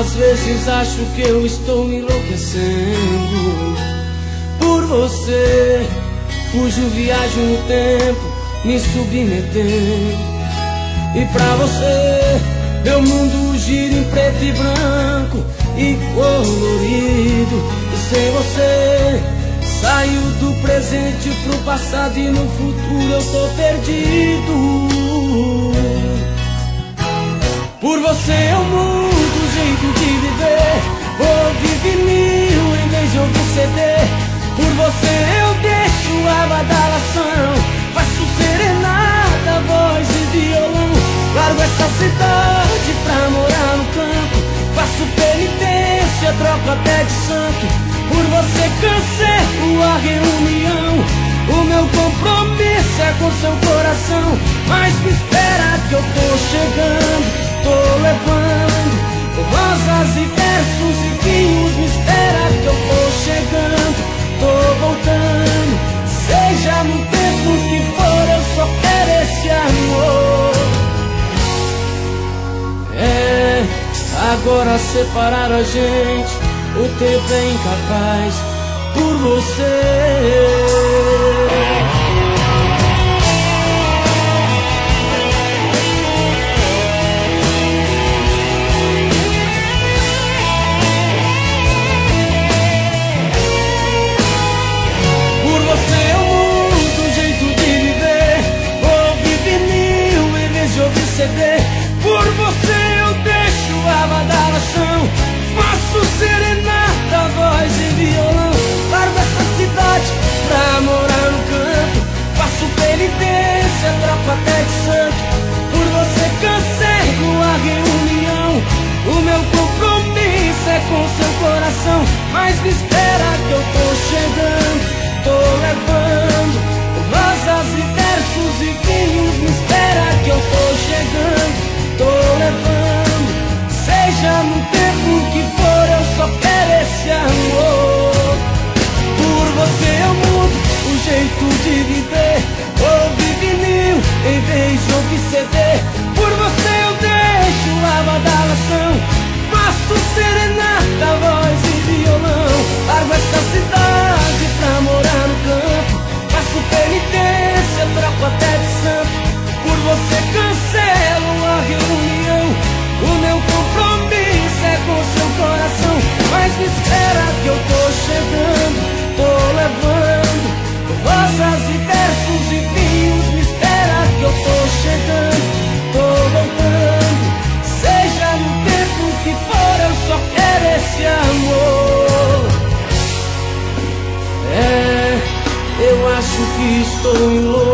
Às vezes acho que eu estou enlouquecendo por você. Fujo, viajo no tempo, me submetendo. E pra você, meu mundo gira em preto e branco e colorido. E sem você, saio do presente pro passado e no futuro eu tô perdido. Por você eu mudo o jeito de viver, ouvi vinil em vez de ouvir CD. Por você eu deixo a badalação, faço serenata, voz e violão. Largo essa cidade pra morar no campo, faço penitência, troco até de santo. Por você cancelo a reunião, o meu compromisso é com seu coração. Mas me espera que eu tô chegando, tô levando rosas e versos e vinhos. Me espera que eu tô chegando, tô voltando. Seja no tempo que for, eu só quero esse amor. É, agora separar a gente, o tempo é incapaz por você. Por você eu mudo o jeito de viver, ouvi vinil em vez de ouvir CD. Por você eu deixo a badalação, faço serenata, voz e violão. Largo essa cidade pra morar no campo, faço penitência, troco até de santo. Por você cancelo a reunião, o meu compromisso é com seu coração. Mas me espera que eu tô chegando, tô levando rosas e versos e vinhos. Me espera que eu tô chegando, tô levando. Seja no tempo que for, eu só quero esse amor. Por você eu mudo o jeito de viver, ouvir vinil em vez de ouvir CD. Por você eu deixo a badalação, faço serenata, voz e violão. Largo essa cidade pra morar no campo, faço penitência, troco até de santo. Por você cancelo a reunião, o meu compromisso é com seu coração. Mas me espera que eu tô chegando, tô levando rosas e versos e vinhos. Me espera que eu tô chegando, tô voltando. Seja no tempo que for, eu só quero esse amor. É, eu acho que estou enlouquecendo